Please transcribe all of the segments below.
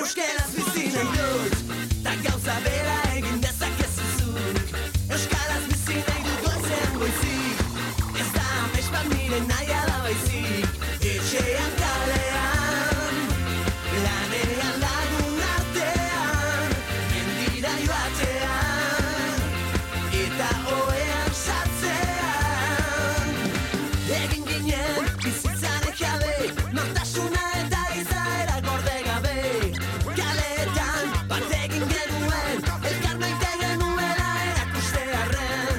Euskaraz bizi nahi dut, ta gauza bera egin dezakezu zuk. Euskaraz bizi nahi dut goizean goizik, ez da amets bat nire nahia da baizik. Etxean kalean, lanean lagun artean, mendira joatean, eta ohean sartzean. Egin ginen bizitzaren jabe, nortasuna eta izaera gorde gabe. Kaletan bat egin genuen, elkar maite genuela erakustearren.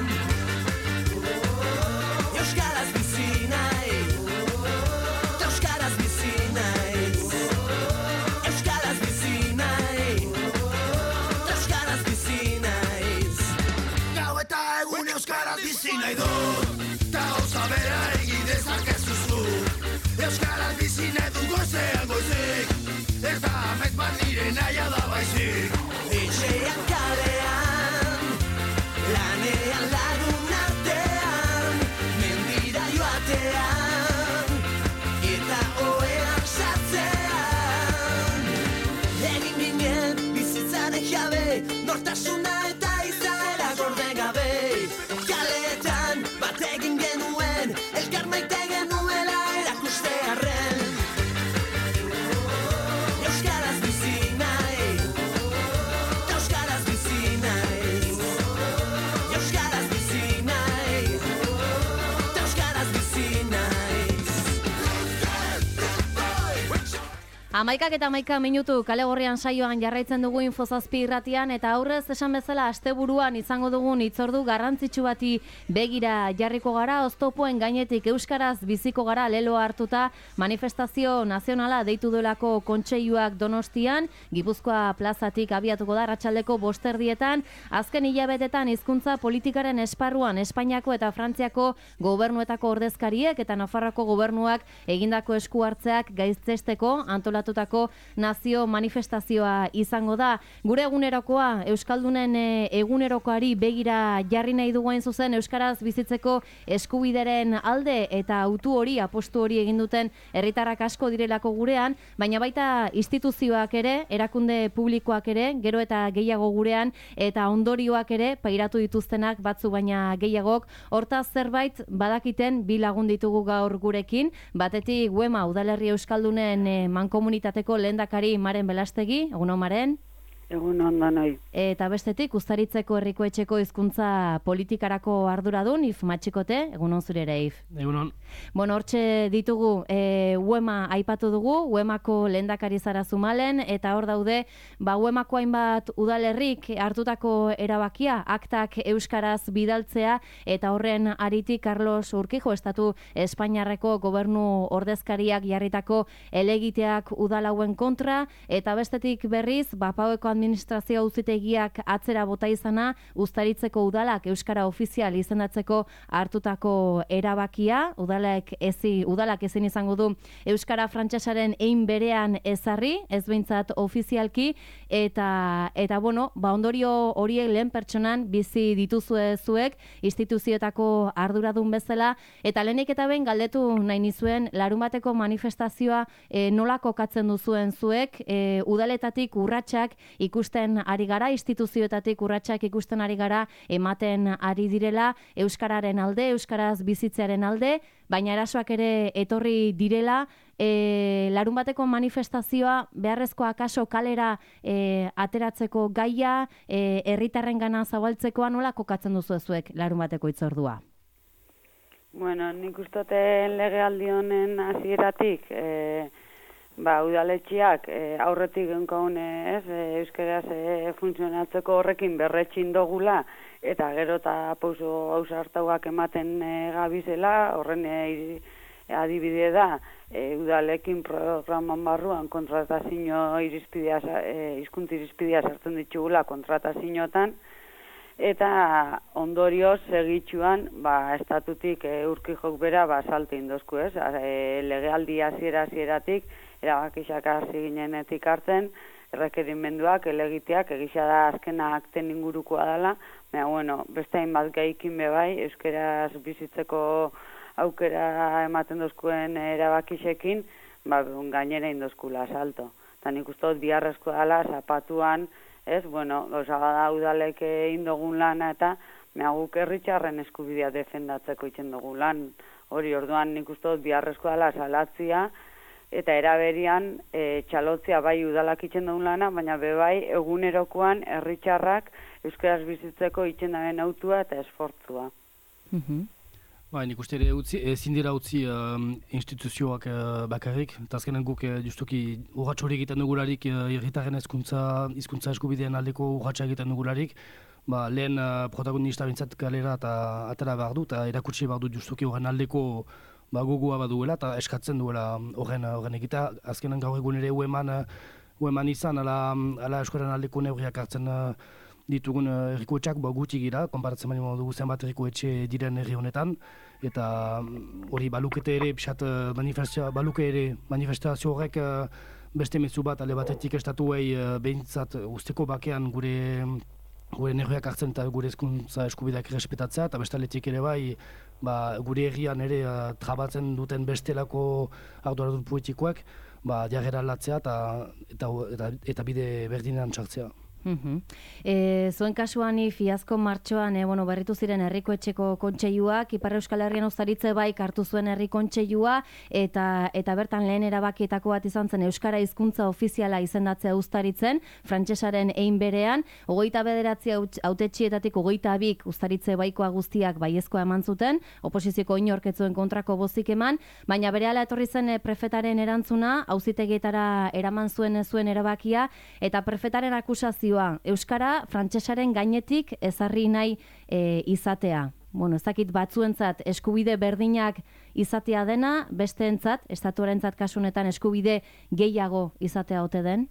Euskaraz bizi nahi, euskaraz bizi naiz. Euskaraz bizi nahi, euskaraz bizi naiz. Gau eta egun euskaraz bizi nahi dut, ta gauza bera egin dezakezu zuk. Euskaraz bizi nahi dut goizean goizik, ez da amets bat nire nahia da baizik. Etxean kalean, lanean lagun artean, mendira joatean, eta ohean sartzean. Egin ginen bizitzaren jabe, nortasuna eta izaera gorde gabe. Kaletan bat egin genuen, elkar maite genuela erakustearren. Euskaraz bizi nahi, euskaraz bizi naiz. Euskaraz bizi nahi, euskaraz bizi naiz. 11 minutu kale gorrian saioan jarraitzen dugu Infozazpi irratian, eta aurrez esan bezala asteburuan izango dugun hitzordu garrantzitsu bati begira jarriko gara. Oztopoen gainetik euskaraz biziko gara leloa hartuta manifestazio nazionala deitu duelako kontseiluak Donostian, Gipuzkoa plazatik abiatuko da arratsaldeko 5:00. Azken hilabetetan hizkuntza politikaren esparruan Espainiako eta Frantziako gobernuetako ordezkariek eta Nafarroako gobernuak egindako esku hartzeak gaitzesteko antolatutako nazio manifestazioa izango da. Gure egunerokoa, euskaldunen egunerokoari begira jarri nahi dugu hain zuzen euskaraz bizitzeko eskubideren alde eta autu hori, apostu hori egin duten herritarrak asko direlako gurean, baina baita instituzioak ere, erakunde publikoak ere, gero eta gehiago gurean, eta ondorioak ere pairatu dituztenak batzu baina gehiagok. Hortaz zerbait badakiten bi lagun ditugu gaur gurekin, batetik Uema udalerri euskaldunen mankomunitateko lehendakari Maren Belastegi. Egunon, Maren. Egun ondo noi. Eta bestetik Uztaritzeko herriko etxeko hizkuntza politikarako arduradun If Matxikote. Egunon zure ere, If. Egunon. Bueno, hortxe ditugu Uema aipatu dugu, Uemako lehendakari zara Zumalen, eta hor daude, Uemako hainbat udalerrik hartutako erabakia, aktak euskaraz bidaltzea, eta horren aritik Carlos Urquijo, estatu Espainiarreko gobernu ordezkariak jarritako helegiteak udalauen kontra, eta bestetik berriz, Paueko administrazio auzitegiak atzera bota izana, Uztaritzeko udalak euskara ofizial izendatzeko hartutako erabakia, udalak ezin izango du euskara frantsesaren ein berean ezarri, ez behintzat ofizialki, eta bueno, ondorio horiek lehen pertsonan bizi dituzue zuek, instituzioetako arduradun bezala, eta lehenik eta behin galdetu nahi nizuen, larunbateko manifestazioa nola kokatzen duzuen zuek, udaletatik urratsak ikusten ari gara, instituzioetatik urratsak ikusten ari gara, ematen ari direla euskararen alde, euskaraz bizitzearen alde, baina erasoak ere etorri direla. Larunbateko manifestazioa beharrezkoa akaso kalera ateratzeko gaia, herritarrengana zabaltzekoa nola kokatzen duzu zuek larunbateko hitzordua? Bueno, nik ustoten legealdi honen hasieratik udaletxeak aurretik genkaune euskaraz funtzionatzeko horrekin berretxin dogula, eta gero eta pauso ausartauak ematen gabizela, horren adibide da, udalekin programan barruan kontratazio hizkuntza irizpidea sartzen ditugula kontratazioetan, eta ondorioz segitxuan estatutik Urquijok bera salte indozku, legealdi hasieratik erabakixak hasi ginenetik hartzen, errekerimenduak, elegiteak, egisa da azkena akten ingurukoa dela, baina, beste hainbat gaikin bebai, euskaraz bizitzeko aukera ematen dozkuen erabakixekin, gainera indozkula salto. eta nik uste dut biharrezko dela zapatuan, ez, bueno, gauza bada udalek indogun lana eta guk herritarren eskubidea defendatzeko itzen dugu lan. Hori orduan nik uste dut biharrezko dela salatzia eta eraberian txalotzia bai udalak itzen dugun lana, baina bebai egunerokoan herritarrak euskaraz bizitzeko itzen daben autua eta esfortzua. Ba, nik uste ere ezin dira utzi instituzioak bakarrik, eta azkenan guk justuki urratx hori egiten dugularik herritarren hizkuntza eskubideen aldeko urratxa egiten dugularik, ba, lehen protagonista bintzat kalera eta atera behar du, eta erakutsi behar du justuki horren aldeko gogoa baduela, eta eskatzen duela horren egita. Azkenan gaur egun ere ueman izan, ala eskoren aldeko neurriak hartzen ditugun herrikoetxak gutxi gira, konparatzen bali dugu zenbat herrikoetxe diren herri honetan, eta hori balukete ere, manifestazio horrek beste mezu bat, ale batetik estatuei behintzat usteko bakean gure neurriak hartzen eta gure hezkuntza eskubideak errespetatzea, eta bestaletik ere bai, gure herrian ere trabatzen duten bestelako arduradun politikoak, jarrera aldatzea eta bide berdinean txartzea. Zuen kasuan iazko martxoan berritu ziren herrikoetxeko kontseiluak, Ipar Euskal Herrian Uztaritze baik hartu zuen herri kontseilua eta bertan lehen erabakietako bat izan zen euskara hizkuntza ofiziala izendatzea Uztaritzen, frantsesaren ein berean, 29 hautetsietatik 22 Uztaritze baikoa guztiak baiezkoa eman zuten, oposizioko inork ez zuen kontrako bozik eman, baina berehala etorri zen prefetaren erantzuna, auzitegietara eraman zuen erabakia eta prefetaren akusazioa euskara frantsesaren gainetik ezarri nahi izatea. Ez dakit batzuentzat eskubide berdinak izatea dena, besteentzat, estatuarentzat kasunetan eskubide gehiago izatea ote den?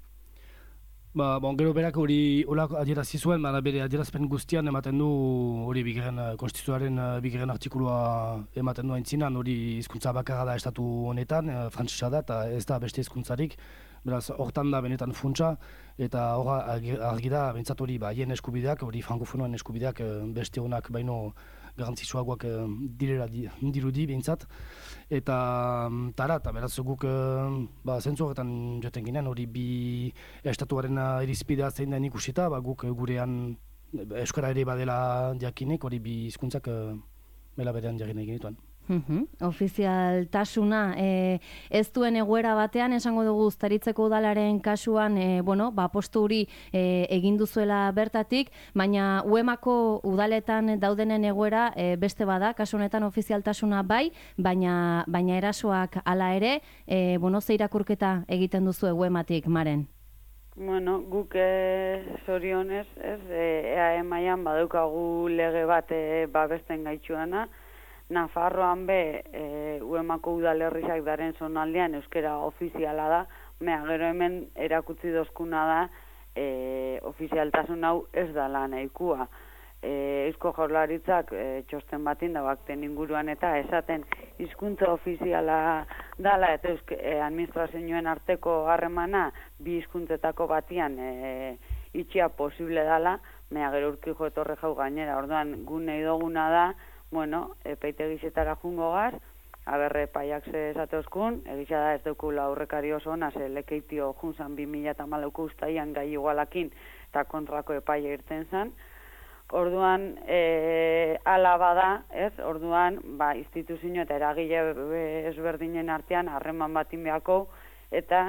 Gero berak hori adierazi zuen, bere adierazpen guztian ematen du hori konstituzioaren bigarren artikulua ematen du aintzinan, hori hizkuntza bakarra da estatu honetan, frantsesa da, eta ez da beste hizkuntzarik. Beraz, hortan da benetan funtsa, eta argi da, bentsat hori haien eskubideak, hori frankofonoen eskubideak beste honak baino garantzizuagoak dirudi bentsat. Eta beraz guk zentzu horretan joten ginen, hori bi estatuaren irizpidea zein den ikusita, guk gurean euskara ere badela jakinek, hori bi hizkuntzak bela berean jarri nahi genituen. Ofizialtasuna ez duen egoera batean esango dugu Uztaritzeko udalaren kasuan postu hori egin duzuela bertatik, baina UEMako udaletan daudenen egoera beste bada, kasu honetan ofizialtasuna bai, baina erasoak hala ere, ze irakurketa egiten duzu UEMatik, Maren? Guk zorionez, EAE mailan badaukagu lege bat babesten gaitxuana, Nafarroan UEMako udalerriak daren zonaldean euskera ofiziala da, gero hemen erakutsi dozkuna da ofizialtasun hau ez da lan nahikoa. Eusko Jaurlaritzak txosten batin da bakten inguruan eta esaten hizkuntza ofiziala dala eta administrazioen arteko harremana bi hizkuntzetako batian itxia posible dala, gero urkijo etorre jau gainera, orduan gune idoguna da, epaitegizetara jungo gaz, aberre paiak ze esateozkun, egisa da ez daukula aurrekari oso ona, ze lekeitio junzan 2014 ustaian gai igualakin eta kontrako epaia irten zan. Orduan, ala bada, orduan, instituzio eta eragile ezberdinen artean harreman batin behako, eta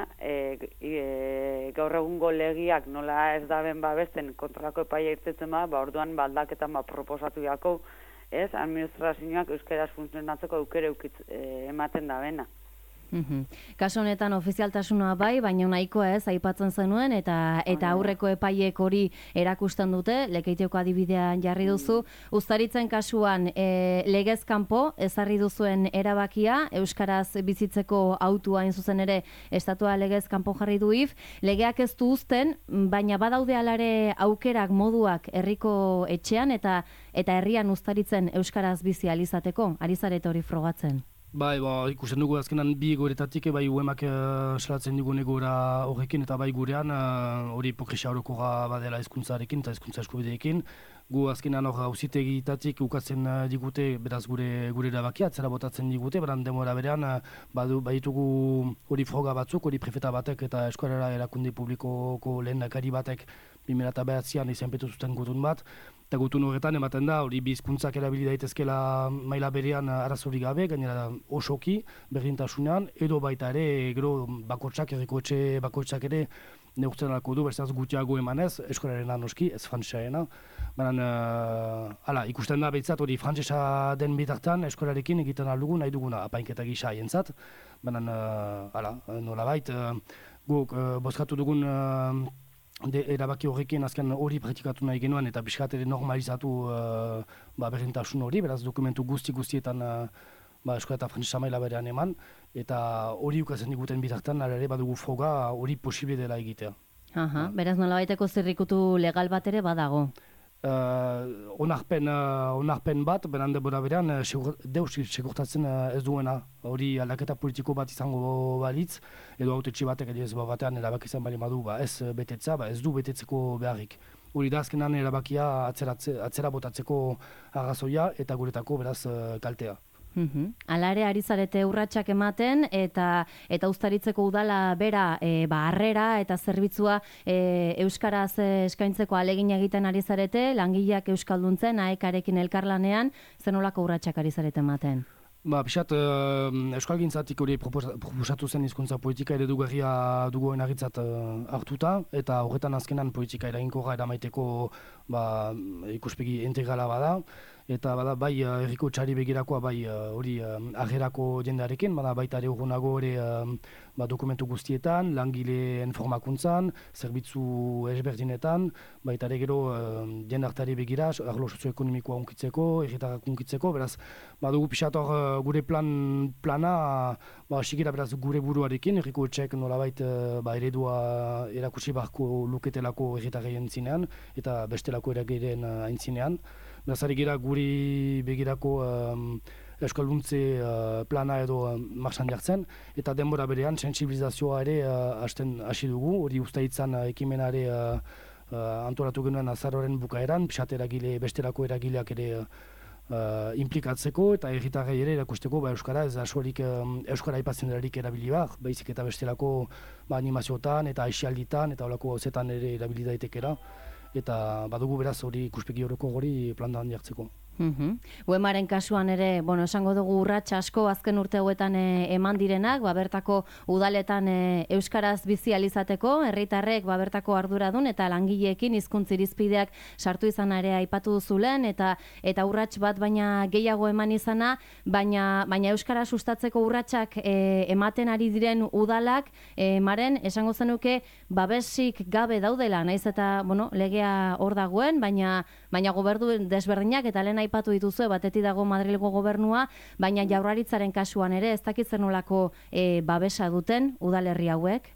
gaur egungo legiak nola ez daben babesten kontrako epaia irtetzen orduan baldaketan proposatu behako, administrazioak euskeraz funtzionatzeko aukere ematen da bena. Kasu honetan ofizialtasuna bai, baina nahikoa ez aipatzen zenuen eta aurreko epaiek hori erakusten dute, Lekeitioko adibidean jarri duzu. Uztaritzen kasuan legez kanpo ezarri duzuen erabakia, euskaraz bizitzeko autua hain zuzen ere estatua legez kanpo jarri du if, legeak ez du uzten, baina badaude alare aukerak moduak herriko etxean eta herrian Uztaritzen euskaraz bizi alizateko, ari zarete hori frogatzen. Bai, ikusten dugu azkenan bi egoeretatik, bai UEMak salatzen digun egoera horrekin, eta bai gurean hori hipokresia orokorra badela hezkuntzarekin eta hezkuntza eskubideekin. Gu azkenan hor auzitegitatik ukatzen digute, beraz gure erabakia, atzera botatzen digute, beran demora berean baditugu hori froga batzuk, hori prefeta batek eta eskualara erakunde publikoko lehendakari batek 2009an izenpetu zuten gutun bat, eta gutun horretan ematen da, hori bi hizkuntzak erabili daitezkela maila berean arazorik gabe, gainera osoki, berdintasunean, edo baita ere, gero bakoitzak, herriko etxe bakoitzak ere, neurtzen alako du, berzaz gutxiago emanez, eskolaren noski, ez frantsesaena. Baina, ikusten da behitzat hori frantsesa den bitartan eskolarekin egiten aldugu nahi duguna apainketa gisa haientzat. Baina, nolabait, guk bozkatu dugun erabaki horrekin azken hori praktikatu nahi genuen eta pixkat ere normalizatu berdintasun hori, beraz dokumentu guztietan eskola eta frantsesa maila berean eman, eta hori ukatzen diguten bitartan, ere badugu froga hori posible dela egitea. Beraz nolabaiteko zirrikutu legal bat ere badago? Onarpen bat, beran denbora berean, deus segurtatzen ez duena, hori aldaketa politiko bat izango balitz, edo autetxe batek ez batean erabaki izan bali madu, ez betetzea, ez du betetzeko beharrik. Hori da azkenan erabakia atzera botatzeko arrazoia eta guretako beraz kaltea. Hala ere ari zarete urratsak ematen eta uztaritzeko udala bera harrera eta zerbitzua euskaraz eskaintzeko ahalegin egiten ari zarete, langileak euskalduntzen AEKarekin elkarlanean, zenolako urratsak ari zarete ematen? Pixat, euskalgintzatik hori proposatu zen hizkuntza politika eredugarria dugu enagitzat hartuta, eta horretan azkenan politika eraginkorra eramaiteko ikuspegi integrala bada, eta bai herriko txari begirakoa bai hori agerako jendearekin, baita ere urgunago dokumentu guztietan, langileen formakuntzan, zerbitzu ezberdinetan, baita ere gero jendartari begira, arlo sozioekonomikoa unkitzeko, herritarrak unkitzeko, beraz, badugu pixat hor gure plana, sigira beraz gure buruarekin, herriko etxek nolabait eredua erakusi barko luketelako herritarreien zinean, eta bestelako eragiren aintzinean. Beraz, ari gira guri begirako euskalduntze plana edo marxan jartzen, eta denbora berean sensibilizazioa ere hasi dugu, hori ustaitzan ekimenare antolatu genuen azaroren bukaeran, pixat bestelako eragileak ere implikatzeko eta herritarrei ere erakusteko euskara ez da asorik euskara aipatzen delarik erabili baizik eta bestelako animazioetan eta aisialditan eta holako zetan ere erabili daitekera. Eta badugu beraz hori ikuspegi horoko hori plandan jartzeko. UEMaren kasuan ere, esango dugu urrats asko azken urte hauetan eman direnak, bertako udaletan euskaraz bizi alizateko, herritarrek bertako arduradun eta langileekin hizkuntza irizpideak sartu izan ere aipatu duzulen, eta urrats bat baina gehiago eman izana, baina euskara sustatzeko urratsak ematen ari diren udalak, maren, esango zenuke, babesik gabe daudela, naiz eta, legea hor dagoen, baina gobernu desberdinak eta lehen aipatu dituzue, batetik dago Madrilgo gobernua, baina Jaurlaritzaren kasuan ere ez dakit zer nolako babesa duten udalerri hauek?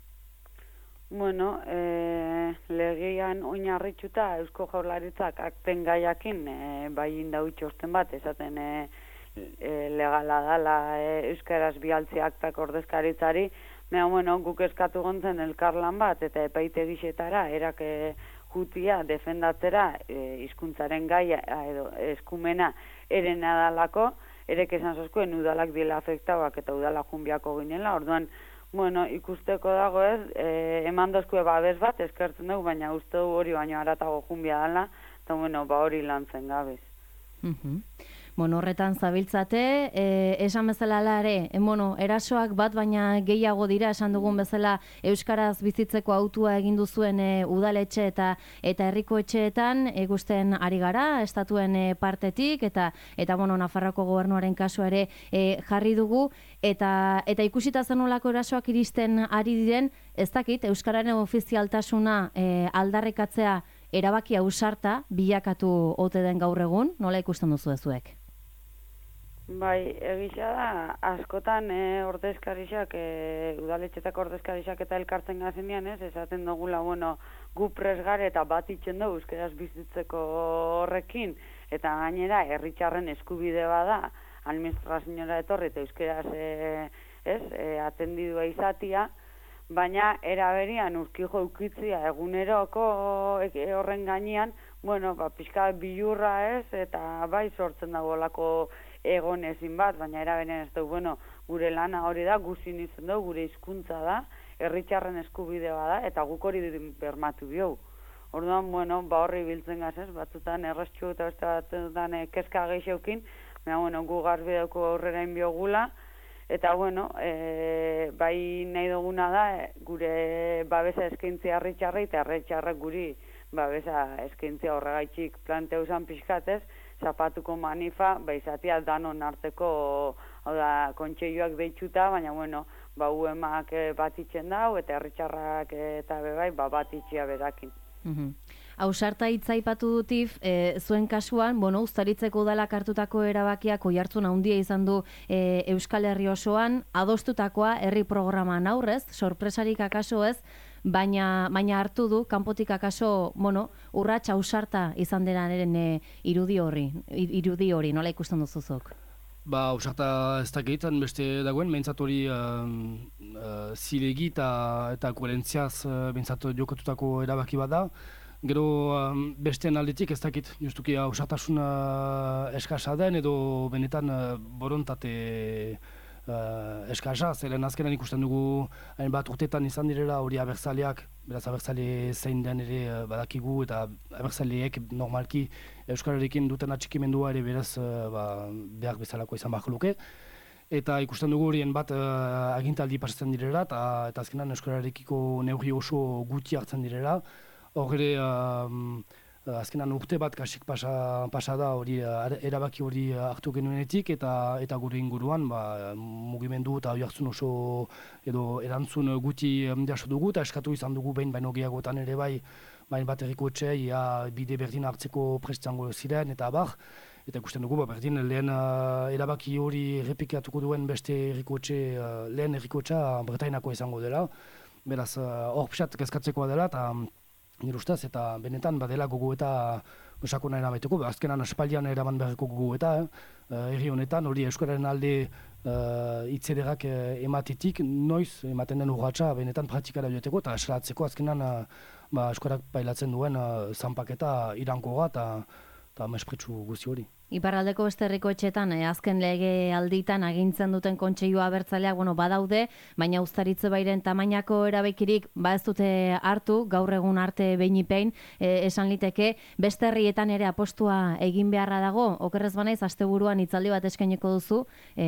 Legean oinarrituta Eusko Jaurlaritzak akten gaiakin bai indau txosten bat, esaten legala dala euskaraz bialtzi aktak ordezkaritzari, guk eskatu gontzen elkarlan bat eta epaitegisetara erak jutia defendatzera hizkuntzaren gaia edo eskumena erena dalako, erek esan zozkoen udalak dila afektauak eta udala junbiako ginela, orduan, ikusteko dago ez, eman dozkue babes bat, eskertzen dugu, baina uste dugu hori baino haratago junbia dala, eta hori lantzen gabez. Horretan zabiltzate, esan bezala ere, erasoak bat baina gehiago dira, esan dugun bezala euskaraz bizitzeko autua egin duzuen udaletxe eta herriko etxeetan ikusten ari gara, estatuen partetik, eta Nafarroako gobernuaren kasua ere jarri dugu, eta ikusita zenolako erasoak iristen ari diren, ez dakit, euskararen ofizialtasuna aldarrikatzea erabaki ausarta bilakatu ote den gaur egun, nola ikusten duzu ezuek? Bai, egisa da, askotan ordezkarixak, udaletxetako ordezkarixak eta elkartzen gazenean, esaten dugula, gu presgare eta bat itxen dugu euskeraz bizitzeko horrekin, eta gainera, herritxarren eskubide bada, administraziora etorri eta euskeraz atendidua izatia, baina eraberian urkijo eukitzia eguneroko horren gainean, bueno, pixka bilurra eta bai sortzen dago olako egon ezin bat, baina eraberian ez dugu, bueno, gure lana hori da, guzin izan dugu, gure hizkuntza da, herritarren eskubidea da, eta guk hori bermatu biogu. Orduan, bueno, horri biltzen gaz, batzutan errastxu eta beste batzutan kezka geixeukin, baina, bueno, gu garbi dauko aurrera inbiogula, eta, bueno, bai nahi duguna da, gure babesa eskaintzia herritarrei, eta herritarrak guri babesa eskaintzia horregaitxik planteu zan pixkatez, zapatuko manifa, izatea danon arteko, hau da, kontseiluak deitxuta, baina, bueno, uemak bat itxen dau, eta herritarrak eta bebai, bat itxia berakin. Ausarta hitza aipatu dutif, zuen kasuan, bueno, Uztaritzeko udalak hartutako erabakiak oihartzun handia izan du Euskal Herri osoan, adostutakoa herri programan aurrez, sorpresarik akaso ez, baina hartu du, kanpotik akaso, bueno, urrats ausarta izan denaren irudi hori, nola ikusten duzuzok? Ausarta ez dakit, beste dagoen, behintzat hori zilegi eta koherentziaz behintzat jokatutako erabaki bat da. Gero besteen aldetik ez dakit, justuki ausartasun eskasa den edo benetan borontate eskasa, zelen azkenan ikusten dugu hainbat urtetan izan direla hori abertzaleak, beraz abertzale zein den ere badakigu eta abertzaleek normalki Euskararekin duten atxikimendua ere beraz behar bezalako izan behar luke. Eta ikusten dugu horien bat agintaldi pasatzen direla eta azkenan Euskararekiko neurri oso gutxi hartzen direla. Hor ere, azkenan urte bat kasik pasa da hori erabaki hori hartu genuenetik eta gure inguruan mugimendu eta oihartzun oso edo erantzun guti jaso dugu eta eskatu izan dugu behin baino gehiagotan ere bai bat errikoetxe bide berdin hartzeko prestizango ziren eta abar. Eta ikusten dugu berdin lehen erabaki hori errepikatuko duen beste errikoetxe, lehen errikoetxa Bretainako izango dela. Beraz, hor pixat kezkatzekoa dela eta nire ustez, eta benetan badela gogo eta sakona erabaiteko, azkenan espaldian eraman beharreko gogo eta herri honetan hori euskararen alde hitzederak ematetik noiz ematen den urratsa benetan praktikara joateko eta esalatzeko azkenan euskarak bailatzen duen zanpaketa irankora eta mespretsu guzti hori. Iparraldeko beste herrikoetxeetan azken lege alditan agintzen duten kontseilua abertzaleak badaude, baina Uztaritze bairen tamainako erabakirik ez dute hartu, gaur egun arte behin esan liteke, beste herrietan ere apostua egin beharra dago, okerrez banaiz asteburuan hitzaldi bat eskainiko duzu,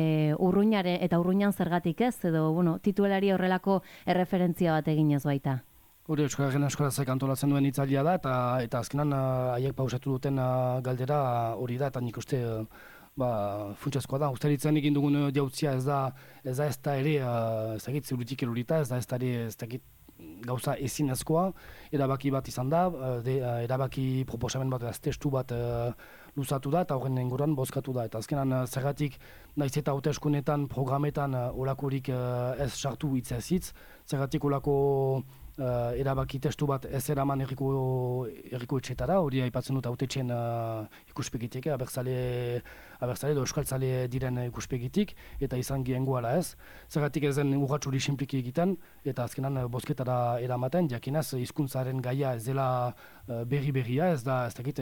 Urruinan zergatik ez, edo titulari horrelako erreferentzia bat eginez baita. Hori Euskararen Euskarazek antolatzen duen hitzaldia da eta azkenan haiek pausatu duten galdera hori da eta nik uste funtsezkoa da. Uztaritzen egin dugun jautzia ez da ere zurutik erurita, ez da ere gauza ezinezkoa, erabaki bat izan da, erabaki proposamen bat, testu bat luzatu da eta horren inguruan bozkatu da. Eta azkenan zergatik naiz eta hauteskundeetan programetan olakorik ez sartu hitzez hitz, zergatik olako erabaki testu bat ez eraman herrikoetxeetara, hori aipatzen dut hautetxeen ikuspegitik, abertzale edo euskaltzale diren ikuspegitik, eta izan giengoala ez. Zergatik ez den urrats hori sinpliki egiten, eta azkenan bozketara eramaten, jakinaz hizkuntzaren gaia ez dela berria, ez dakit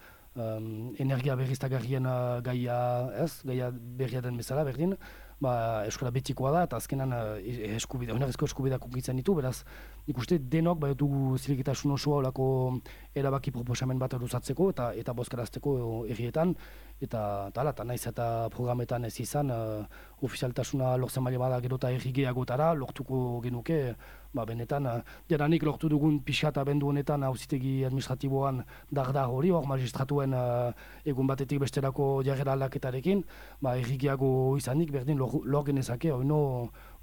energia berriztagarrien gaia berria den bezala berdin, euskara betikoa da, eta azkenan oinarrizko eskubideak ukitzen ditu, beraz, ikuste denok dugu zilegitasun osoa olako erabaki proposamen bat luzatzeko eta bozkarazteko herrietan, eta naiz eta programetan ez izan, ofizialtasuna lortzen bali bada gero eta herri gehiagotara, lortuko genuke, benetan, jadanik lortu dugun pixat abendu honetan auzitegi administratiboan dardar hori, hor magistratuen egun batetik besterako jarrera aldaketarekin, herri gehiago izanik berdin lor genezake, oino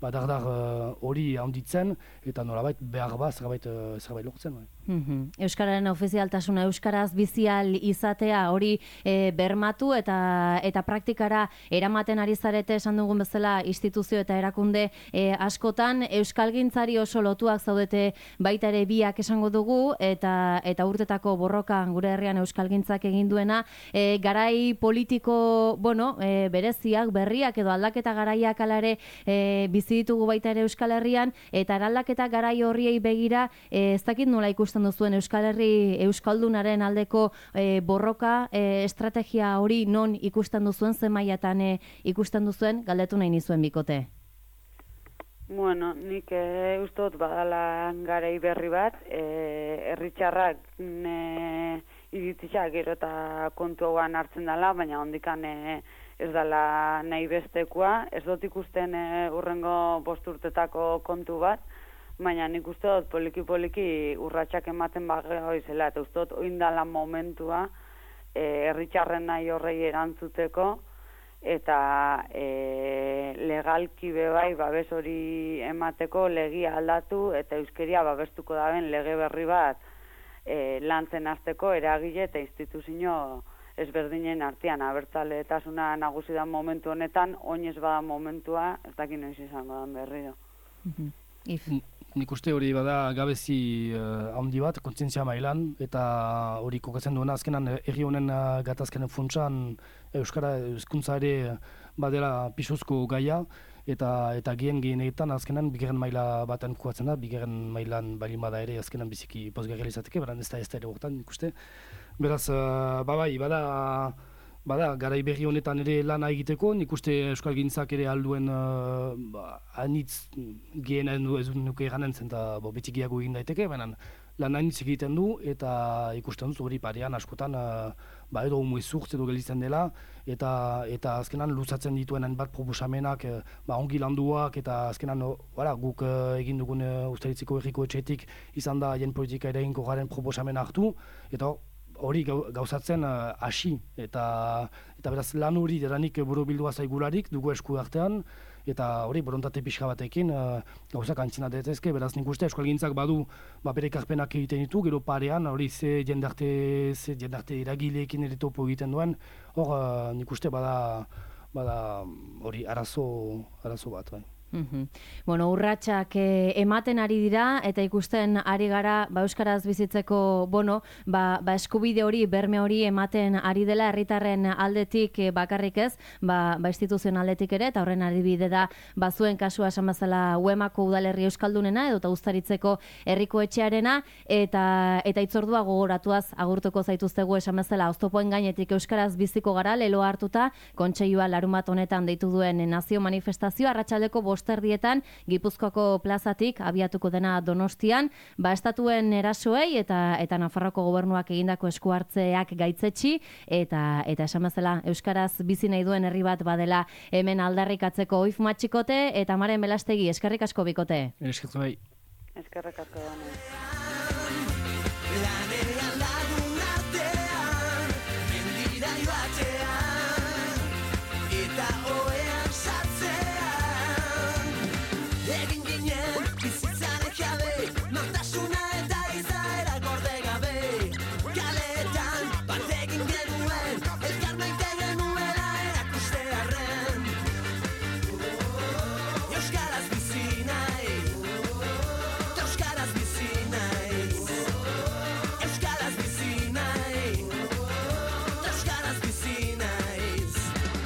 dardar hori handitzen, eta nolabait behar zerbait lortzen. Euskararen ofizialtasuna, euskaraz bizial izatea hori bermatu eta praktikara eramaten ari zarete esan dugun bezala instituzio eta erakunde askotan euskalgintzari oso lotuak zaudete baita ere biak esango dugu eta urtetako borroka gure herrian euskalgintzak egin duena garai politiko bereziak, berriak edo aldaketa garaiak hala ere bizi ditugu baita ere Euskal Herrian eta eraldaketa garai horriei begira ez dakit nola ikusten duzuen Euskal Herri euskaldunaren aldeko borroka estrategia hori non ikusten duzuen, ze mailatan ikusten duzuen, galdetu nahi nizuen bikote. Bueno, nik uste dut badala garai berri bat, herritxarrak iritzitxak gero eta kontu hauan hartzen dela, baina hondikan ez dela nahi bestekoa, ez dut ikusten urrengo 5 urtetako kontu bat, baina nik uste dut poliki urratsak ematen bageo izela, eta uste dut oindala momentua herritxarren nahi horrei erantzuteko, eta legalki bebai babes hori emateko legia aldatu, eta euskeria babestuko daben lege berri bat lantzen hasteko eragile eta instituzio ezberdinen artean. Abertzaletasuna nagusi da momentu honetan, oinez bada momentua, ez dakit noiz izango dan berriro. Nik uste hori bada gabezi handi bat, kontzientzia mailan, eta hori kokatzen duena azkenan herri honen gatazkenen funtsan euskara hizkuntza ere badela pisuzko gaia, eta gehienetan azkenan bigarren maila baten kokatzen da, bigarren mailan balin bada ere azkenan biziki pozgarria izateke, beran ez da ere hortan nik uste. Beraz, bada, garai berri honetan ere lana egiteko, nik uste euskalgintzak ere alduen anitz gehenen ez nuke eranen zen, eta betikiago egin daiteke, baina lan anitz egiten du, eta ikusten duz hori parean askotan edo umuezurtz edo gelditzen dela, eta azkenan luzatzen dituen bat proposamenak ongi landuak, eta azkenan guk egin dugun Ustaritziko herriko etxetik izan da jen politika ere garen proposamen hartu, eta hori gauzatzen hasi, eta beraz lan hori deranik borobildua zaigularik dugu esku artean, eta hori borontate pixka batekin gauzak antzina detezke, beraz nik uste euskalgintzak badu bere ekarpenak egiten ditu, gero parean hori ze jendarte eragileekin ere topo egiten duen, hor nik uste bada hori arazo bat. Bueno, urratsak ematen ari dira eta ikusten ari gara euskaraz bizitzeko eskubide hori, berme hori ematen ari dela herritarren aldetik bakarrik ez, instituzioen aldetik ere, eta horren adibide da zuen kasua esan bezala Uemako udalerri euskaldunena edo Uztaritzeko herriko etxearena, eta itzordua gogoratuaz agurtuko zaituztegu esan bezala oztopoen gainetik euskaraz biziko gara, leloa hartuta kontseilua larunbat honetan deitu duen nazio manifestazioa arratsaldeko 5:00 Gipuzkoako plazatik abiatuko dena Donostian, estatuen erasoei eta Nafarroako gobernuak egindako esku hartzeak gaitzetsi eta esan bezala euskaraz bizi nahi duen herri bat badela hemen aldarrikatzeko. Oif Matxikote eta Maren Belastegi, eskerrik asko bikote. Eskerrik asko. Eskerrik asko.